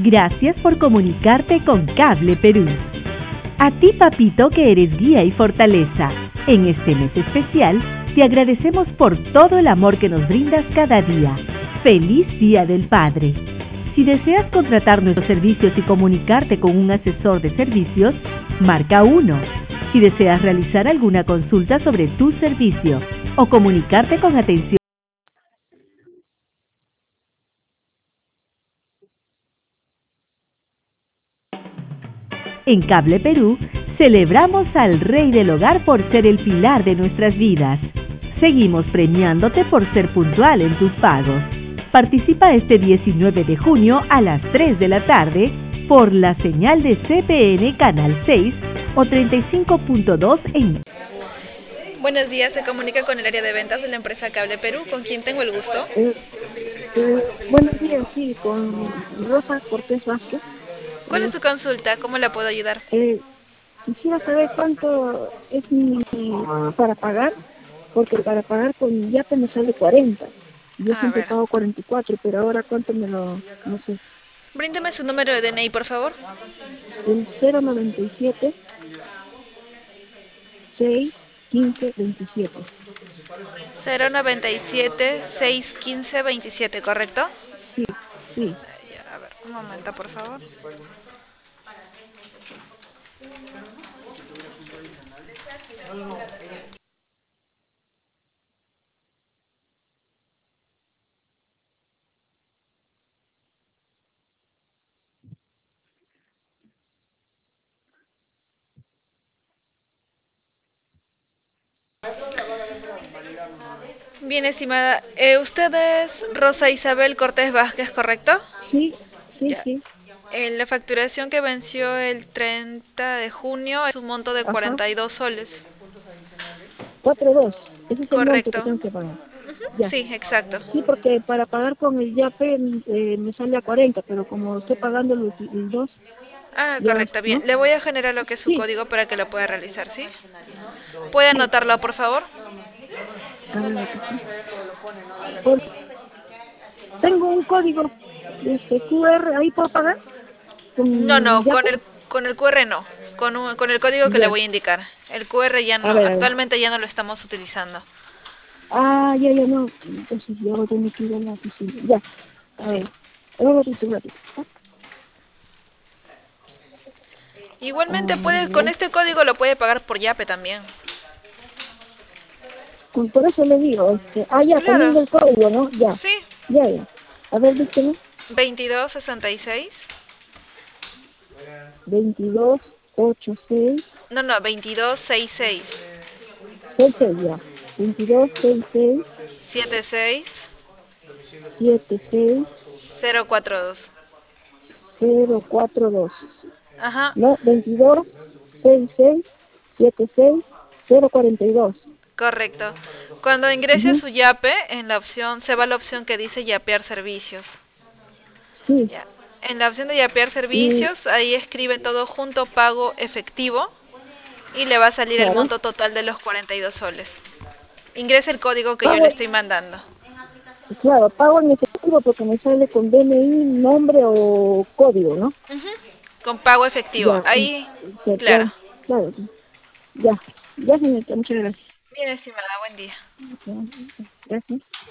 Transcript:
Gracias por comunicarte con Cable Perú. A ti, papito, que eres guía y fortaleza. En este mes especial, te agradecemos por todo el amor que nos brindas cada día. ¡Feliz Día del Padre! Si deseas contratar nuestros servicios y comunicarte con un asesor de servicios, marca 1. Si deseas realizar alguna consulta sobre tu servicio o comunicarte con atención en Cable Perú, celebramos al Rey del Hogar por ser el pilar de nuestras vidas. Seguimos premiándote por ser puntual en tus pagos. Participa este 19 de junio a las 3 de la tarde por la señal de CPN Canal 6 o 35.2 en... Buenos días, se comunica con el área de ventas de la empresa Cable Perú. ¿Con quién tengo el gusto? Buenos días, sí, con Rosa Cortés Vázquez. ¿Cuál es su consulta? ¿Cómo la puedo ayudar? Quisiera saber cuánto es para pagar, porque para pagar con YAPE me sale 40. Yo A siempre ver, pago 44, pero ahora cuánto no sé, bríndeme su número de DNI, por favor. el 097 6 15 27. 097 615 27, ¿correcto? Sí, sí. Ya, a ver, un momento, por favor. Bien, estimada. ¿Usted es Rosa Isabel Cortés Vázquez, correcto? Sí, sí, Ya. sí. La facturación que venció el 30 de junio es un monto de Ajá. 42 soles. 4.2. Ese es el monto que Correcto. tengo que pagar. Ujú, Ya. sí, exacto. Sí, porque para pagar con el YAPE me sale a 40, pero como estoy pagando el 2, Ah, ya, correcto, bien. ¿no? Le voy a generar lo que es su Sí. código para que lo pueda realizar, ¿sí? ¿Puede Sí. anotarlo, por favor? A ver, aquí sí. Por- Tengo un código QR, ¿ahí puedo pagar? No, ¿Con no, YAPE? con el QR no. Con el código que le Ya. voy a indicar. El QR ya A no, ver, a ver. actualmente ya no lo estamos utilizando. Ya, no. Entonces yo tengo que ir a la oficina. Ya. A Sí. ver. Un ratito, un ratito. Igualmente puede, con ver. este código lo puede pagar por Yape también. Por eso le digo, ya, Claro. poniendo el código, ¿no? Ya. Sí. Ya. A ver, dígame. 2266. 2286. No, no, 2266. 66, ya. 2266 76 76 042. 042. Ajá. No, 22 66 76 042. Correcto. Cuando ingrese a Ujú. su Yape, en la opción, se va a la opción que dice Yapear servicios. Sí, Ya. En la opción de Yapear y servicios, ahí escribe todo junto, pago efectivo, y le va a salir el claro, monto total de los 42 soles. Ingrese el código que yo le pago, estoy mandando. claro, pago en efectivo porque me sale con DNI, nombre o código, ¿no? Ujú. Con pago efectivo. Ya, Ahí, claro. claro, claro, ya, ya señorita, muchas gracias. Bien, estimada, buen día. Ya, gracias.